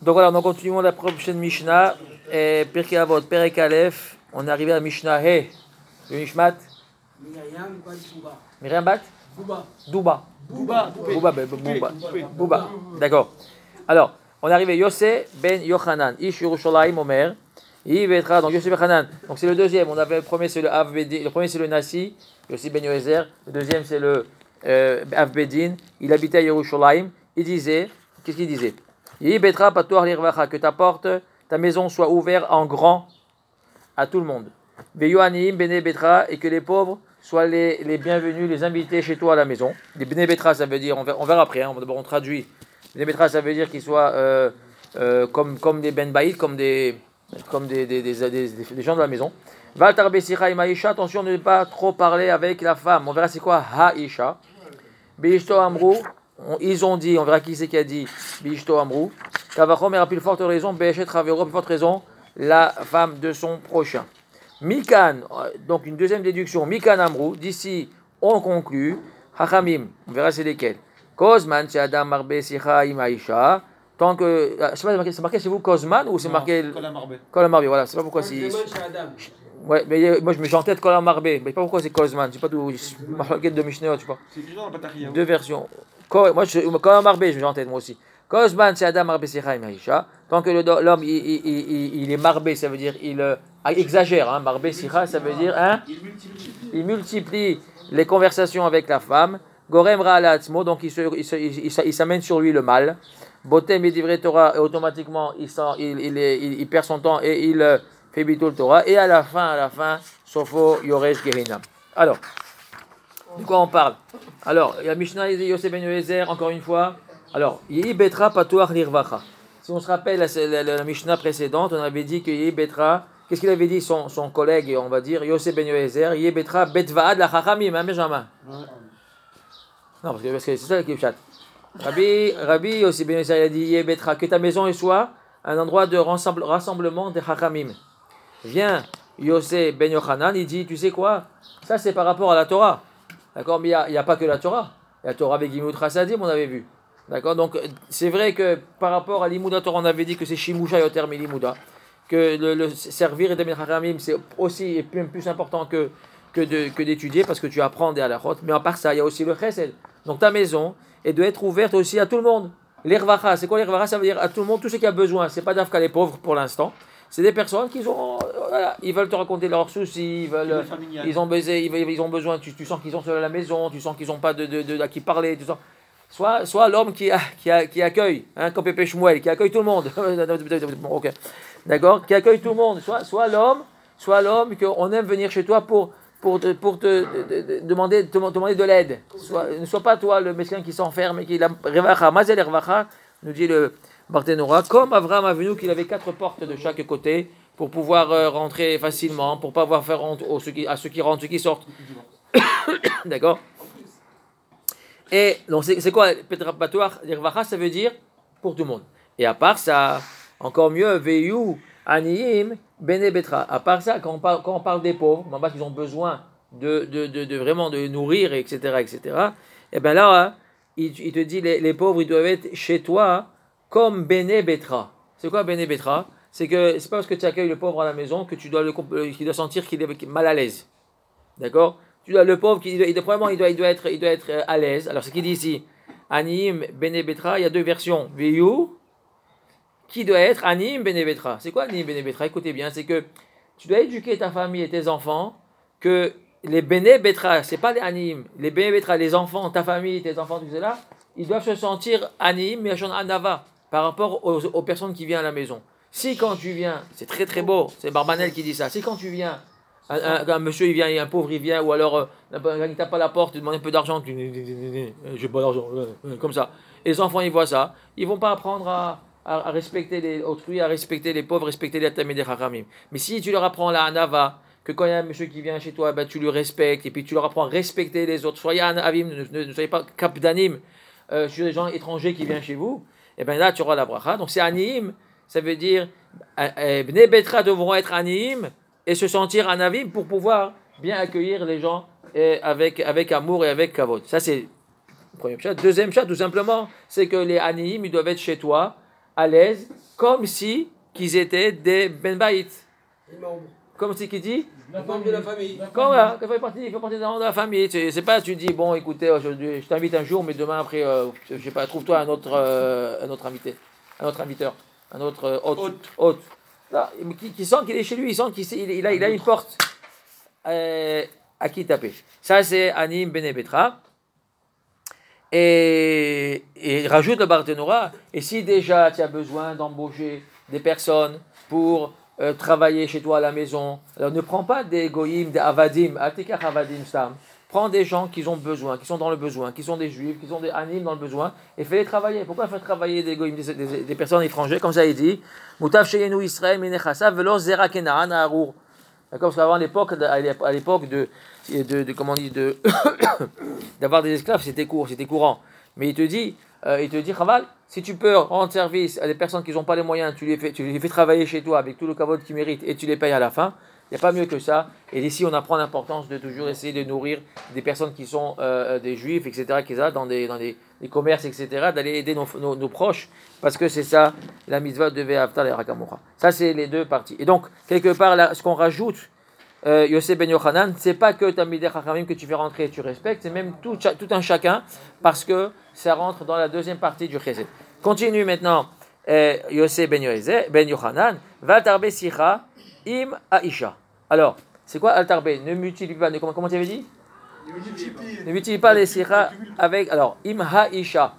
Donc voilà, nous continuons la prochaine Mishnah. Pirkei Avot, Perek Aleph. On est arrivé à Mishnah He. Le Nishmat Myriam Bat Douba. Bouba. D'accord. Alors, on est arrivé Yosef ben Yochanan. Ish Yerushalayim Omer. Yivetra. Donc Yosef ben Yochanan. Donc c'est le deuxième. On avait le premier, c'est le Avbedin. Le premier, c'est le Nasi. Yosef ben Yoezer. Le deuxième, c'est le Avbedin. Il habitait à Yerushalayim. Il disait, qu'est-ce qu'il disait? Yivetra patoar lirvacha. Que ta porte, ta maison soit ouverte en grand à tout le monde. Veyoanim bene betra. Et que les pauvres soient les bienvenus, les invités chez toi à la maison. Les bene betra, ça veut dire, on verra après, d'abord on traduit. Bene betra, ça veut dire qu'ils soient comme des ben baïd, comme des gens de la maison. Valtar besicha imaisha, attention de ne pas trop parler avec la femme. On verra c'est quoi haisha. Bishto amrou, ils ont dit, on verra qui c'est qui a dit Bishto amrou. Kavachom a plus forte raison, Bechet Ravero, plus forte raison, la femme de son prochain. Mikan, donc une deuxième déduction, Mikan Amrou, d'ici on conclut, Hachamim, on verra c'est lesquels. Kozman, c'est Adam Marbe Sicha Imaisha, tant que, c'est marqué chez vous Kozman ou c'est marqué Kolam Marbe, voilà, c'est pas pourquoi c'est. Ouais, mais moi je me mets en tête Kolam Marbe, mais pas pourquoi c'est Kozman, je sais pas d'où, marqué de Mishnah, tu sais pas. C'est toujours dans la bataille. Deux versions. Moi, Kolam Marbe, je me mets en tête moi aussi. Kozman, c'est Adam Marbe Sicha Imaisha, tant que l'homme il est marbé, ça veut dire il exagère, hein, marbé sicha, ça veut dire hein, il multiplie les conversations avec la femme. Gorem ra'alatzmo, donc il s'amène sur lui le mal. Botem et Torah, et automatiquement il perd son temps et il fait bitul Torah. Et à la fin, sofo yoresh gehinam. Alors, de quoi on parle? Alors, il y a Mishnah Yosef ben Yoezer, encore une fois. Alors, Yehi betra patuach lirvacha. Si on se rappelle la Mishnah précédente, on avait dit que Yehi betra, qu'est-ce qu'il avait dit son collègue, on va dire, Yosef ben Yoezer, Yehi betra betvaad la chachamim, hein, Benjamin? Non, parce que c'est ça qui est chat. Rabbi Yosef ben Yoezer, il a dit Yehi betra, que ta maison soit un endroit de rassemblement des chachamim. Vient Yosef ben Yochanan, il dit, tu sais quoi? Ça c'est par rapport à la Torah. D'accord, mais il n'y a pas que la Torah. La Torah avec Gimut Chassadim, on avait vu. D'accord, donc c'est vrai que par rapport à l'Imouda Torah, on avait dit que c'est Shimusha Yoter Milimouda, que le servir et Demet Haramim c'est aussi plus important que d'étudier parce que tu apprends des halachot, mais à part ça, il y a aussi le Chesed. Donc ta maison, elle doit être ouverte aussi à tout le monde. L'Irvacha, c'est quoi l'Irvacha? Ça veut dire à tout le monde, tout ce qui a besoin. C'est pas d'Afka les pauvres pour l'instant. C'est des personnes qui ont, voilà, ils veulent te raconter leurs soucis, ils ont besoin, tu sens qu'ils ont seul à la maison, tu sens qu'ils n'ont pas à qui parler, tu sens. Soit l'homme qui accueille, hein, comme Pépé Shmuel, qui accueille tout le monde. Okay. D'accord, qui accueille tout le monde. Soit l'homme qu'on aime venir chez toi pour te demander de l'aide. Ne sois pas toi le mesquin qui s'enferme et qui la revacha, mazel revacha, nous dit le Barthénora, comme Avraham Avinu qu'il avait 4 portes de chaque côté pour pouvoir rentrer facilement, pour pas avoir faire honte à ceux qui rentrent, ceux qui sortent. D'accord. Et donc c'est quoi Petra Patoar l'Irvacha, ça veut dire pour tout le monde. Et à part ça, encore mieux, Veyu Aniyim Bene Betra. À part ça, quand on parle des pauvres, parce qu'ils ont besoin de vraiment de nourrir, etc., et bien là, il te dit les pauvres, ils doivent être chez toi comme Bene Betra. C'est quoi Bene Betra? C'est que c'est pas parce que tu accueilles le pauvre à la maison que qu'il doit sentir qu'il est mal à l'aise. D'accord? Le pauvre, il doit être à l'aise. Alors, ce qu'il dit ici, Anim Bene Betra, il y a 2 versions. Veyu, qui doit être Anim Bene Betra. C'est quoi Anim Bene Betra? Écoutez bien, c'est que tu dois éduquer ta famille et tes enfants, que les Bene Betra, c'est pas les Anim, les Bene Betra, les enfants, ta famille, tes enfants, tout cela, ils doivent se sentir Anim, mais Anava, par rapport aux personnes qui viennent à la maison. Si quand tu viens, c'est très très beau, c'est Barbanel qui dit ça, si quand tu viens, un monsieur il vient, un pauvre il vient, ou alors il tape à la porte, il demande un peu d'argent, j'ai pas d'argent, comme ça. Et les enfants ils voient ça, ils vont pas apprendre à respecter les autrui, à respecter les pauvres, respecter les tamid des haramim. Mais si tu leur apprends la anava, que quand il y a un monsieur qui vient chez toi, ben, tu le respectes, et puis tu leur apprends à respecter les autres, soyez anavim, ne soyez pas kapdanim sur les gens étrangers qui viennent chez vous, et bien là tu auras la bracha. Donc c'est anim, ça veut dire bnei betra devront être anim et se sentir anavim pour pouvoir bien accueillir les gens avec amour et avec kavod. Ça c'est le premier chat. Deuxième chat, tout simplement, c'est que les aniim, ils doivent être chez toi à l'aise, comme si qu'ils étaient des Ben Baït. Comme si qui dit de la famille. Comme là, il fait partie des membres de la famille. C'est pas, tu dis, bon, écoutez, aujourd'hui, je t'invite un jour, mais demain, après, je sais pas, trouve-toi un autre invité, un autre inviteur, un autre hôte. Là, qui sent qu'il est chez lui, il sent qu'il a une porte à qui taper. Ça, c'est Anim Bene Betra. Et rajoute le Barthénora, et si déjà tu as besoin d'embaucher des personnes pour travailler chez toi à la maison, alors ne prends pas des goïms, des avadim, atikach avadim stam. Prends des gens qui ont besoin, qui sont dans le besoin, qui sont des juifs, qui sont des animes dans le besoin, et fais-les travailler. Pourquoi faire travailler des goïms, des personnes étrangères, comme ça il dit, Mutav sheyenu Israël minechasa velo zera kenaan arur. D'accord, parce qu'avant à l'époque comment on dit, d'avoir des esclaves, c'était courant. Mais il te dit, Chaval, si tu peux rendre service à des personnes qui n'ont pas les moyens, tu les fais travailler chez toi avec tout le kavod qu'ils méritent et tu les payes à la fin, il n'y a pas mieux que ça. Et ici, on apprend l'importance de toujours essayer de nourrir des personnes qui sont des juifs, etc., qui sont dans des commerces, etc., d'aller aider nos proches, parce que c'est ça, la mitzvah de Ve'avta et Rakamora. Ça, c'est les deux parties. Et donc, quelque part, là, ce qu'on rajoute, Yosef Ben Yochanan, c'est pas que Talmidei Chachamim que tu fais rentrer et tu respectes, c'est même tout un chacun, parce que ça rentre dans la deuxième partie du Chesed. Continue maintenant, Yosef Ben Yochanan, va tarbe sicha im aisha. Alors, c'est quoi al-tarbe? Ne multiplie pas, comment tu avais dit? Ne multiplie pas les sicha avec, alors, im ha-isha.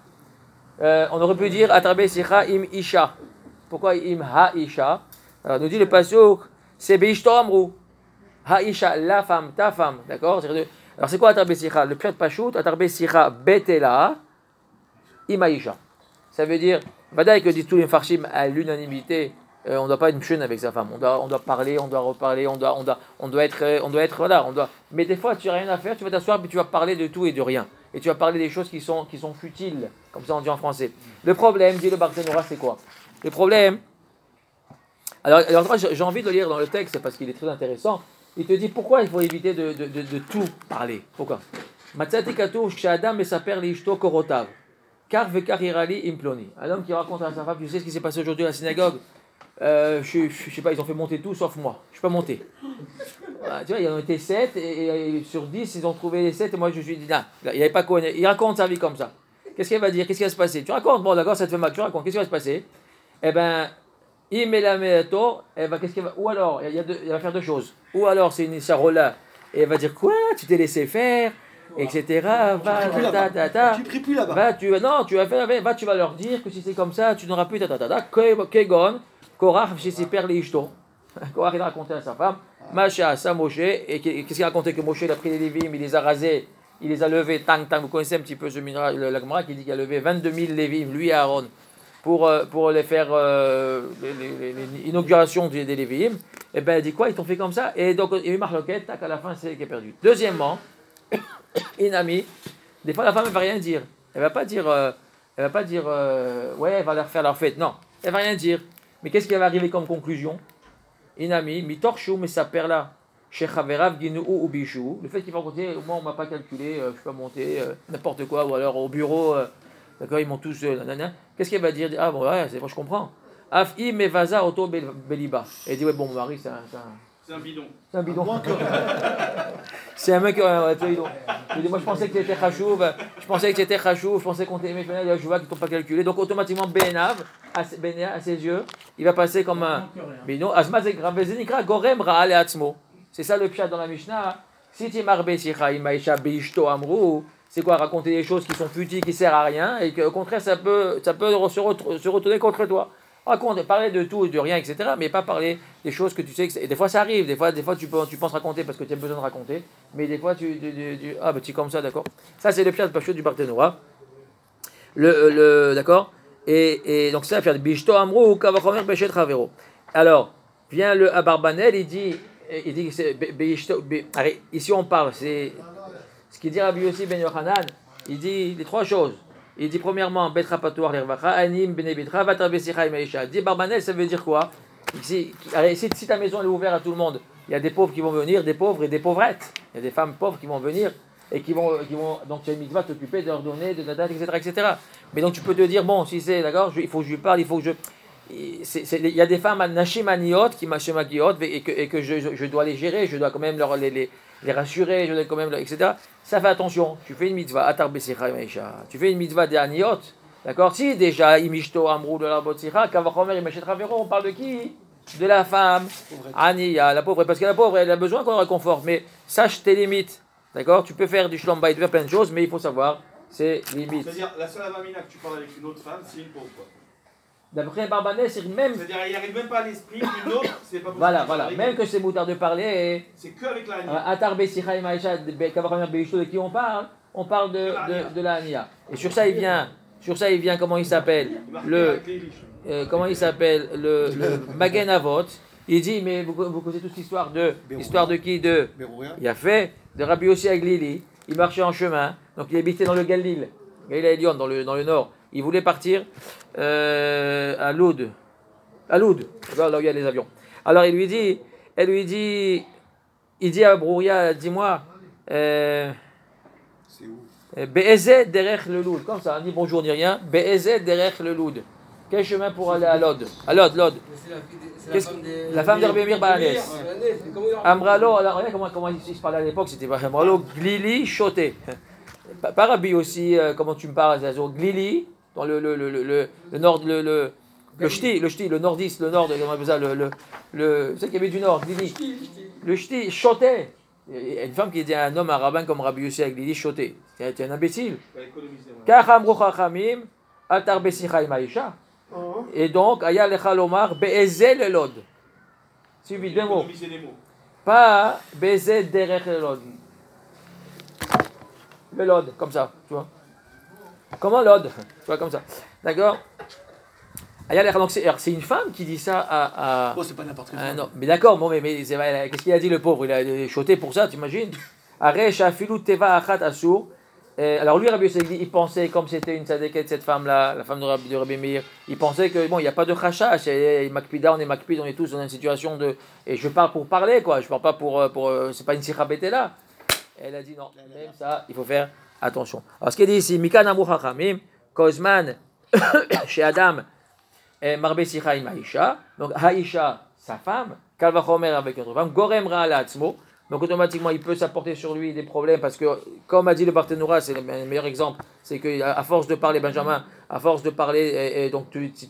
On aurait pu dire al-tarbe sicha im isha. Pourquoi im ha-isha? Alors, nous dit le pasuk, c'est beishto amru. Haïcha, la femme, ta femme, d'accord? Alors c'est quoi Atarbe Sicha? Le pshat Pachout, Atarbe Sicha Betela, Imaïcha. Ça veut dire, Vadaï que disent tous les farshim à l'unanimité, on ne doit pas être mchun avec sa femme, on doit parler, on doit reparler, on doit être, voilà, mais des fois tu n'as rien à faire, tu vas t'asseoir, puis tu vas parler de tout et de rien. Et tu vas parler des choses qui sont futiles, comme ça on dit en français. Le problème, dit le Barthénora, c'est quoi? Le problème, alors j'ai envie de le lire dans le texte parce qu'il est très intéressant. Il te dit pourquoi il faut éviter de tout parler. Pourquoi? Matzati katuv sh'adam mesaper liishto korotav. Kar vekar irali imploni. Un homme qui raconte à sa femme, tu sais ce qui s'est passé aujourd'hui à la synagogue? Je sais pas, ils ont fait monter tout sauf moi. Je suis pas monté. Voilà, tu vois, il y en a été 7 et sur 10, ils ont trouvé les 7 et moi je suis dit, non, il n'avait pas connu. Il raconte sa vie comme ça. Qu'est-ce qu'elle va dire? Qu'est-ce qui va se passer? Tu racontes, bon d'accord, ça te fait mal, tu racontes, qu'est-ce qui va se passer? Eh ben, il met la méthode, qu'est-ce qu'elle va, ou alors, il va faire deux choses. Ou alors, c'est une charola, et elle va dire quoi? Tu t'es laissé faire, etc. Tu pries plus là-bas. Tu vas leur dire que si c'est comme ça, tu n'auras plus Kegon, Korach, Shisiper Leishto. Korach, il a raconté à sa femme, Masha, sa Moshe, et qu'est-ce qu'il a raconté? Que Moshe, il a pris les Lévim, il les a rasés, il les a levés, tang. Vous connaissez un petit peu ce midrash, la Gemara qui dit qu'il a levé 22 000 Lévim, lui et Aaron, pour les faire l'inauguration des Lévi'im, et ben elle dit quoi? Ils t'ont fait comme ça, et donc il y a eu marloquette, tac, à la fin c'est elle qui est perdue. Deuxièmement, Inami, des fois la femme elle va rien dire, elle va pas dire ouais, elle va leur faire leur fête, non, elle va rien dire, mais qu'est-ce qui va arriver comme conclusion? Inami, mitorshu mais sa perd là, chez Chaverav Ginu ou Bichou, le fait qu'il va raconter, moi on m'a pas calculé, je suis pas monté, n'importe quoi, ou alors au bureau. D'accord, ils m'ont tous. Qu'est-ce qu'elle va dire? Ah bon, ouais, c'est bon, je comprends. Afi mevaza auto beliba. Elle dit ouais, bon, mon mari, c'est un bidon. C'est un bidon. C'est un mec, c'est un bidon. Il dit, moi, je pensais que tu étais chachouv, je pensais qu'on t'aimait, je vois qu'ils t'ont pas calculé. Donc, automatiquement, Benav, à ses yeux, il va passer comme un bidon. Gorem Raal et Atzmo. C'est ça le pshat dans la Mishnah. Si tu marbe sicha imaisha beishto amru. C'est quoi? Raconter des choses qui sont futiles, qui ne servent à rien, et qu'au contraire, ça peut se retourner contre toi. Parler de tout et de rien, etc., mais pas parler des choses que tu sais que... Et des fois, ça arrive. Des fois tu penses raconter parce que tu as besoin de raconter, mais des fois, tu es comme ça, d'accord? Ça, c'est le pshat pachut du Barthénora. D'accord? Et donc, ça, faire Bishto Amrou, Kavachomer, Beshet Ravero. Alors, vient le Abarbanel, il dit que c'est ici, on parle, c'est... Ce qu'il dit Rabbi Yossi Ben Yochanan, il dit les trois choses. Il dit premièrement, Betra Patoar Lervacha, Anim Bene Betra, Vatar Besicha Imaisha. Il dit Barbanel, ça veut dire quoi? Si ta maison est ouverte à tout le monde, il y a des pauvres qui vont venir, des pauvres et des pauvrettes. Il y a des femmes pauvres qui vont venir. et qui vont donc tu as une mitzvah t'occuper de leur donner, de la date, etc. Mais donc tu peux te dire, bon, si c'est, d'accord, il faut que je lui parle, il faut que je... Il y a des femmes, Nashim Aniot, qui m'achètent et que je dois les gérer, je dois quand même les rassurer, je dois quand même, etc. Ça fait attention, tu fais une mitzvah, Atar Besicha Maïcha, tu fais une mitzvah des Aniot, d'accord, si déjà, Imishto Amrou de la Botsicha, Kavachomer, Imachet Ravero, on parle de qui? De la femme, Aniya, la pauvre, parce que la pauvre, elle a besoin qu'on la réconforte, mais sache tes limites, d'accord, tu peux faire du shlom bayit, tu peux faire plein de choses, mais il faut savoir ses limites. C'est-à-dire, la seule avamina que tu parles avec une autre femme, c'est une pauvre, quoi. D'après Barbanès, c'est même. C'est-à-dire, il n'y arrive même pas à l'esprit qu'une autre, c'est pas possible. Voilà. Même que c'est moutard de parler. C'est que avec la Ania. Atar Besicha et Maïcha, de qui on parle? On parle de la Ania. Et sur ça, il vient, comment il s'appelle? Comment il s'appelle? Le Magen Avot. Il dit, mais vous connaissez toute l'histoire de qui? De Yafé, de Rabbi Yossi Aglili. Il marchait en chemin, donc il habitait dans le Galil, Elyon, dans le nord. Il voulait partir à Loud, là où il y a les avions. Alors elle lui dit, il dit à Brouria, dis-moi, C'est où? Be'ezet derech le Loud, comme ça, on dit bonjour ni rien, Be'ezet derech le Loud. Quel chemin pour aller à Lod? Lod. La femme de Rabbi Meir Bahanès. Amralo, alors regarde comment il se parlait à l'époque, c'était pas Amralo, Glili, Choté. Pas Rabbi aussi, comment tu me parles, Glili, dans le nord, le ch'ti, le nordiste, le nord, comment on appelle ça, c'est qu'il y avait du nord, Glili. Le ch'ti, Choté. Une femme qui dit à un homme, un rabbin comme Rabbi Yossi Glili, Choté. Tu es un imbécile. Kacham Rochachamim, Atar Besicha Maïcha. Et donc, Aya Lechalomar, Be'ezel Elod. Suivi deux mots. Pas Be'ezel Derech Elod. Le Lod, comme ça, tu vois. Comment Lod? Tu vois, comme ça. D'accord? Donc, c'est une femme qui dit ça à. Oh, c'est pas n'importe quelle non, mais d'accord, bon, mais qu'est-ce qu'il a dit le pauvre? Il a choté pour ça, t'imagines? Aresh Afilu Teva Achat Asur. Alors lui, Rabbi Yossi, il pensait, comme c'était une tzadékette, cette femme-là, la femme de Rabbi Meir, il pensait que bon, il n'y a pas de chachash, Makpida, on est tous dans une situation de, et je parle pour parler, quoi, je parle pas pour c'est pas une sikha là. Elle a dit non, même ça, il faut faire attention. Alors ce qu'elle dit ici, Mikan Amou Chachamim, Kozman, chez Adam, Marbe Sikha im Haïcha, donc Haïcha, sa femme, Kalva Chomer avec notre femme, Gorem Ra ala Atzmo. Donc automatiquement, il peut s'apporter sur lui des problèmes parce que, comme a dit le Barthénoura, c'est le meilleur exemple, c'est qu'à force de parler, Benjamin, à force de parler, et donc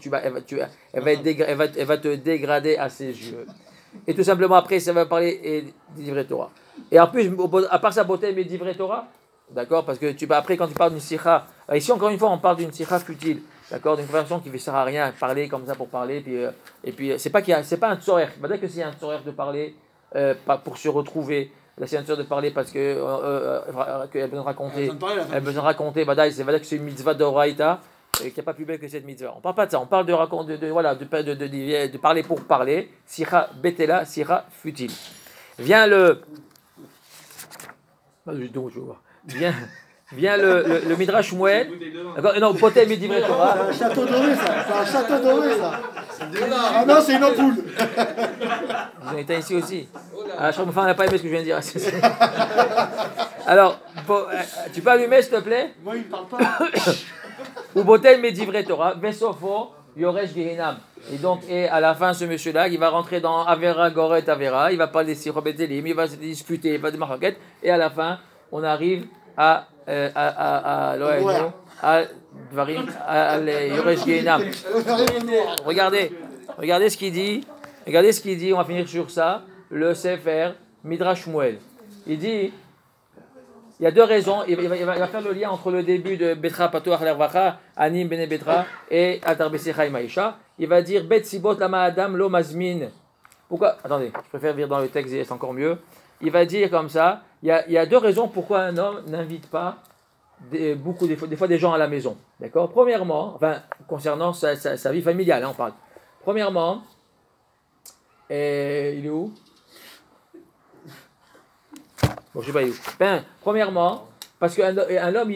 elle va te dégrader à ses yeux. Et tout simplement après, ça va parler et d'Ivrei Torah. Et en plus, à part sa beauté, mais d'Ivrei Torah, d'accord, parce que après quand tu parles d'une sikha, ici encore une fois, on parle d'une sikha futile, d'accord, d'une conversation qui ne sert à rien, parler comme ça pour parler, et puis c'est pas un tzorer, il va dire que c'est un tzorer de parler. Pas pour se retrouver, la sénateur de parler parce qu'elle a besoin de raconter, c'est vrai que c'est une mitzvah d'Oraïta, qu'il n'y a pas plus belle que cette mitzvah. On ne parle pas de ça, on parle de parler pour parler, sira betela, sira futile. Vient le Midrash Shmuel. Non, Potem et Divrei Torah. C'est un château doré, ça. Ah non, c'est une ampoule. Ils ont été ici aussi. Je crois que ma femme n'a pas aimé ce que je viens de dire. Alors, tu peux allumer, s'il te plaît? Moi, il ne parle pas. Ou Potem et Divrei Torah. Vesofo, Yoresh Gehinam. Et donc, à la fin, ce monsieur-là, il va rentrer dans Avera, Goret, Avera. Il va parler des Sirobet Zelim, il va se disputer, il va se marquer. Et à la fin, on arrive à Dvarim, à Yoresh Gehinam. Regardez ce qu'il dit. On va finir sur ça. Le Sefer Midrash Shmuel. Il dit, il y a deux raisons. Il va faire le lien entre le début de Betra Patuach Lervacha, Anim Bene Betra et Atar Besicha Maïcha. Il va dire Bet Sibot Lama Adam Lo Mazmin. Pourquoi? Attendez, je préfère lire dans le texte, c'est encore mieux. Il va dire comme ça, il y a deux raisons pourquoi un homme n'invite pas des fois des gens à la maison. D'accord? Premièrement, concernant sa vie familiale, on parle. Premièrement, il est où? Bon, je sais pas où. Premièrement, Parce qu'un homme,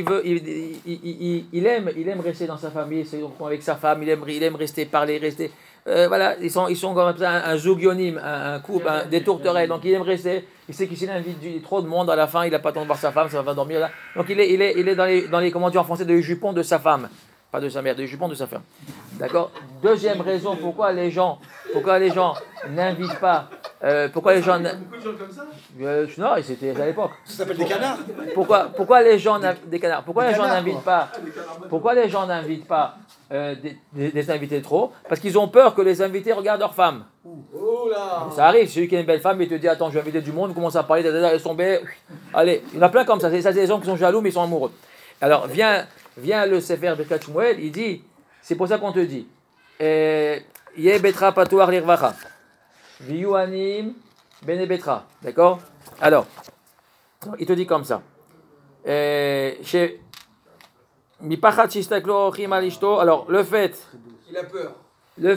il aime rester dans sa famille, avec sa femme, il aime rester, parler, rester. Voilà, ils sont comme ça, un zougionim, un couple, des tourterelles. Donc il aime rester. Il sait qu'il s'il invite trop de monde à la fin, il n'a pas le temps de voir sa femme, ça va dormir là. Donc il est dans les comment dire en français, de jupons de sa femme. Pas de sa mère, des jupons de sa femme. D'accord. Deuxième raison, pourquoi les gens n'invitent pas. Pourquoi les gens. Beaucoup de gens comme ça. Non, c'était à l'époque. Ça s'appelle des canards. Pourquoi les gens des canards. Pourquoi les gens canards, n'invitent pas. Pourquoi les gens n'invitent pas des invités trop? Parce qu'ils ont peur que les invités regardent leurs femmes. Oh là. Ça arrive, celui qui a une belle femme, il te dit attends, je vais inviter du monde, commence à parler, elles sont belles. Allez, il y en a plein comme ça. C'est des gens qui sont jaloux mais ils sont amoureux. Alors vient le Sefer de Shmuel, il dit, c'est pour ça qu'on te dit, Yeh betra patoar lirvacha, viyuanim bene betra, d'accord? Alors, il te dit comme ça. Alors, le fait. Il a peur. Le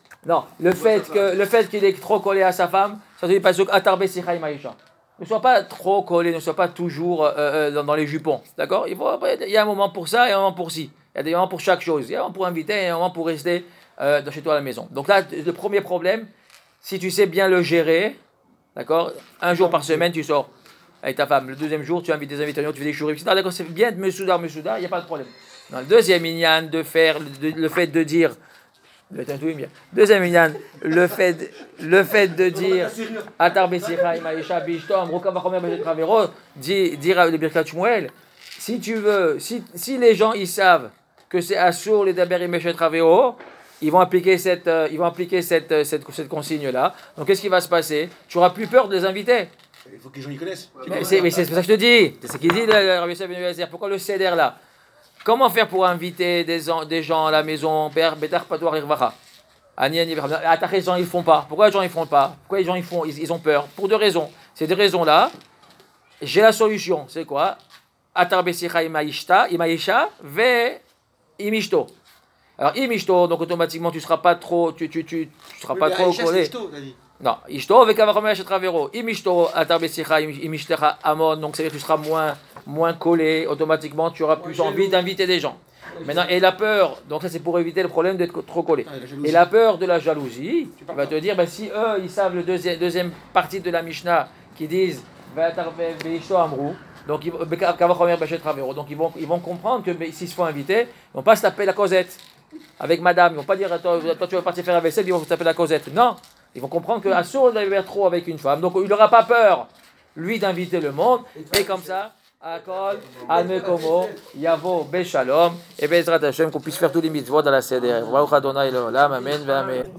fait qu'il est trop collé à sa femme, ça te dit pas atarbe sicha imaisha. Ne sois pas trop collé, ne sois pas toujours dans les jupons, d'accord? Il y a un moment pour ça et un moment pour ci. Il y a des moments pour chaque chose. Il y a un moment pour inviter et un moment pour rester chez toi à la maison. Donc là, le premier problème, si tu sais bien le gérer, d'accord? Un jour par semaine, tu sors avec ta femme. Le deuxième jour, tu invites des invitations, tu fais des chouris. D'accord, c'est bien de me soudar, il n'y a pas de problème. Dans le deuxième inyan, le fait de dire. Deuxième inyan, le fait de dire Atar Besicha Imaisha Bishto Amruka Vachomer Beshet Ravero, dire le Birkat Shmuel, si tu veux, si les gens ils savent que c'est Assur les Daber Imeshet Ravero, ils vont appliquer cette consigne là. Donc qu'est-ce qui va se passer? Tu n'auras plus peur de les inviter. Il faut que les gens y connaissent. Mais c'est pour ça que je te dis. C'est ce qu'il dit le Rabbi Yosef ben Eliezer. Pourquoi le Seder là? Comment faire pour inviter des gens à la maison? Betar patoar irvacha. T'as raison, ils ne font pas. Pourquoi les gens ne font pas? Pourquoi les gens ils ont peur? Pour deux raisons. Ces deux raisons-là, j'ai la solution. C'est quoi? Atar besicha imaisha ve imishto. Alors imishto, donc automatiquement tu seras pas trop, tu seras pas trop collé. Non, ishto ve kavachomer beshet ravero. Imishto atar besicha imishtecha amon. Donc c'est-à-dire que tu seras moins collé, automatiquement tu auras plus envie d'inviter des gens. Maintenant, et la peur, donc ça c'est pour éviter le problème d'être trop collé. Et la peur de la jalousie, tu vas te dire, ben, si eux ils savent le deuxième partie de la Mishnah qui disent donc ils vont comprendre que s'ils se font inviter, ils vont pas se taper la causette avec madame, ils vont pas dire toi tu vas partir faire la vaisselle, ils vont se taper la causette. Non, ils vont comprendre que Assur d'aller trop avec une femme, donc il n'aura pas peur lui d'inviter le monde, et comme ça Akol, Almekomo, Yavo, Beshalom, et Bezrat Hashem, qu'on puisse faire tous les mitzvot dans la Seder. Baruch Adonai Leolam, Amen, Amen.